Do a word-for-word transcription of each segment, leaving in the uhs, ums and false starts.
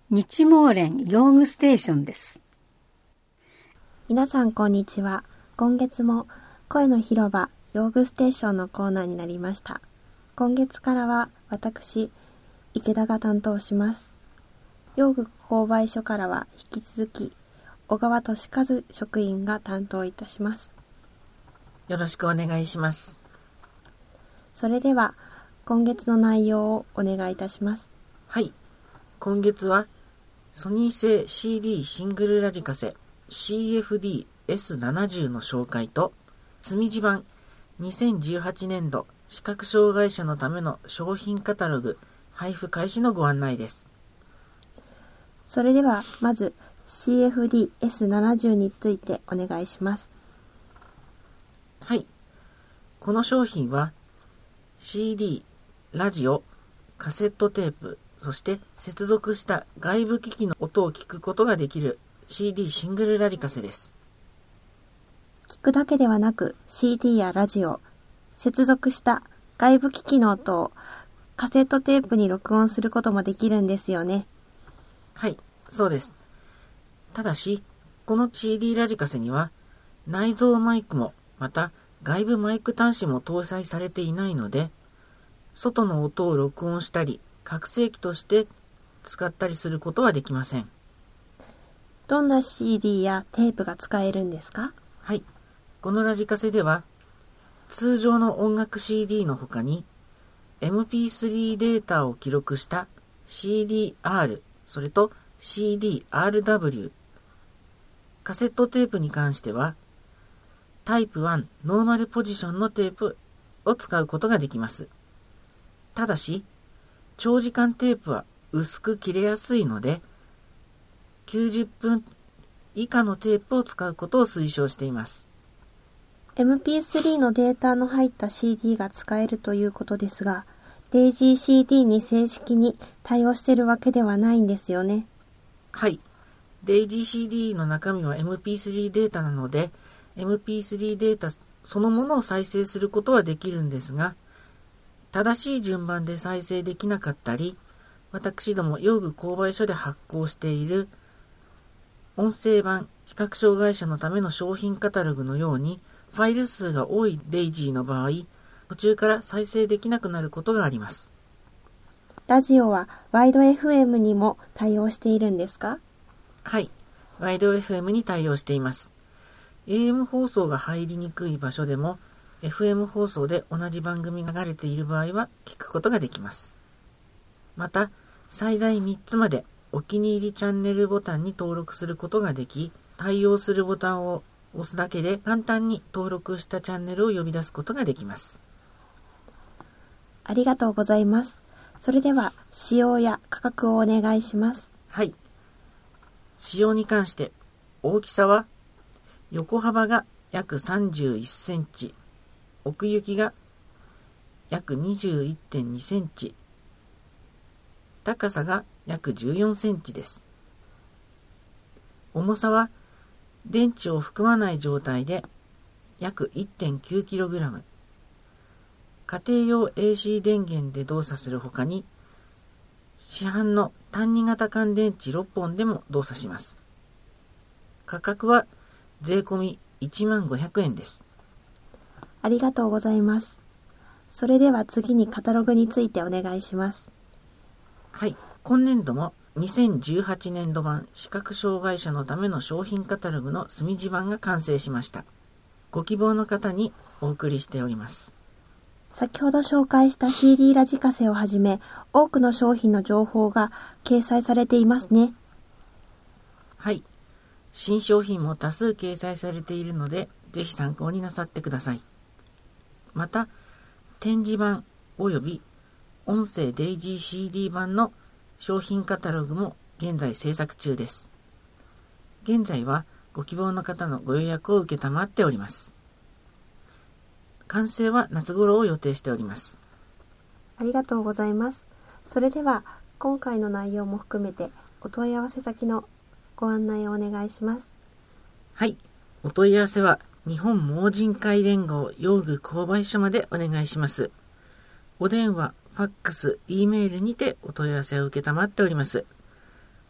日毛連用具ステーションです。 皆さんこんにちは。今月も声の広場用具ステーションのコーナーになりました。今月からは私池田が担当します。用具購買所からは引き続き小川俊和職員が担当いたします。 よろしくお願いします。 それでは今月の内容をお願いいたします。 はい、今月はソニー製 シーディー シングルラジカセ シーエフディーエスななじゅう の紹介と墨地版にせんじゅうはちねんど視覚障害者のための商品カタログ配布開始のご案内です。 それではまず シーエフディーエスななじゅう についてお願いします。 はい、この商品は シーディー、ラジオ、カセットテープ、そして接続した外部機器の音を聞くことができる シーディー シングルラジカセです。 聞くだけではなく シーディー やラジオ、接続した外部機器の音をカセットテープに録音することもできるんですよね。 はい、そうです。ただし、この シーディー ラジカセには内蔵マイクもまた外部マイク端子も搭載されていないので、外の音を録音したり拡声器として使ったりすることはできません。 どんな シーディー やテープが使えるんですか？ はい、このラジカセでは通常の音楽 シーディー の他に エムピースリー データを記録した シーディーアール、それと シーディーアールダブリュー、カセットテープに関してはタイプワンノーマルポジションのテープを使うことができます。ただし長時間テープは薄く切れやすいのできゅうじゅっぷん以下のテープを使うことを推奨しています。 エムピースリー のデータの入った シーディー が使えるということですが、デイジー シーディー に正式に対応しているわけではないんですよね。 はい、デイジー シーディー の中身は エムピースリー データなので エムピースリー データそのものを再生することはできるんですが、正しい順番で再生できなかったり、私ども用具購買所で発行している音声版視覚障害者のための商品カタログのようにファイル数が多いデイジーの場合、途中から再生できなくなることがあります。 ラジオはワイド エフエム にも対応しているんですか？ はい、ワイド エフエム に対応しています。エーエム 放送が入りにくい場所でもエフエム 放送で同じ番組が流れている場合は聞くことができます。また、最大みっつまでお気に入りチャンネルボタンに登録することができ、対応するボタンを押すだけで簡単に登録したチャンネルを呼び出すことができます。 ありがとうございます。それでは使用や価格をお願いします。 はい。使用に関して大きさは横幅が約さんじゅういっセンチ、奥行きが約 にじゅういってんにセンチ、高さが約じゅうよんセンチです。重さは電池を含まない状態で約 いってんきゅうキログラム、家庭用 エーシー 電源で動作するほかに市販の単二型乾電池ろっぽんでも動作します。価格は税込みいちまんごひゃくえんです。 ありがとうございます。それでは次にカタログについてお願いします。 はい、今年度もにせんじゅうはちねんど版視覚障害者のための商品カタログの墨地版が完成しました。ご希望の方にお送りしております。 先ほど紹介した シーディー ラジカセをはじめ多くの商品の情報が掲載されていますね。 はい、新商品も多数掲載されているのでぜひ参考になさってください。また展示版および音声デイジー シーディー 版の商品カタログも現在制作中です。現在はご希望の方のご予約を受けたまっております。完成は夏頃を予定しております。 ありがとうございます。それでは今回の内容も含めてお問い合わせ先のご案内をお願いします。 はい、お問い合わせは日本盲人会連合用具購買所までお願いします。お電話、ファックス、Eメールにてお問い合わせを受けたまっております。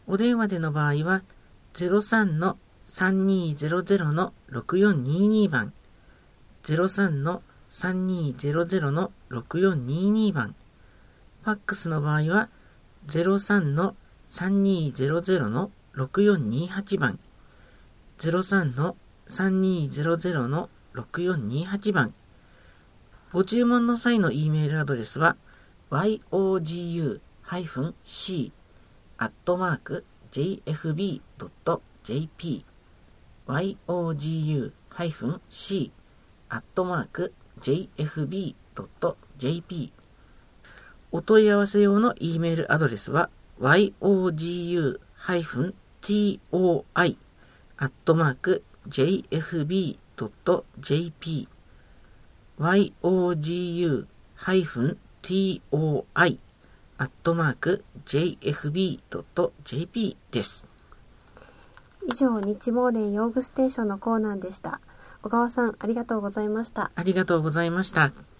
お電話での場合は ゼロさんのさんにーゼロゼロのろくよんにーにー 番、ゼロさんのさんにーゼロゼロのろくよんにーにー 番、ファックスの場合はゼロさんのさんにーゼロゼロのろくよんにーはち 番、ゼロさんのさんにーゼロゼロのろくよんにーはち 番。ご注文の際の E メールアドレスは ヨーグ シー アットマーク ジェイエフビー ドット ジェイピー ヨーグ シー アットマーク ジェイエフビー ドット ジェイピー。 お問い合わせ用の E メールアドレスは ヨーグ トイ アットマーク ジェイエフビー ドット ジェイピー ヨーグ トイ アットマーク ジェイエフビー ドット ジェイピー です。 以上、日毛連用具ステーションのコーナーでした。小川さん、ありがとうございました。 ありがとうございました。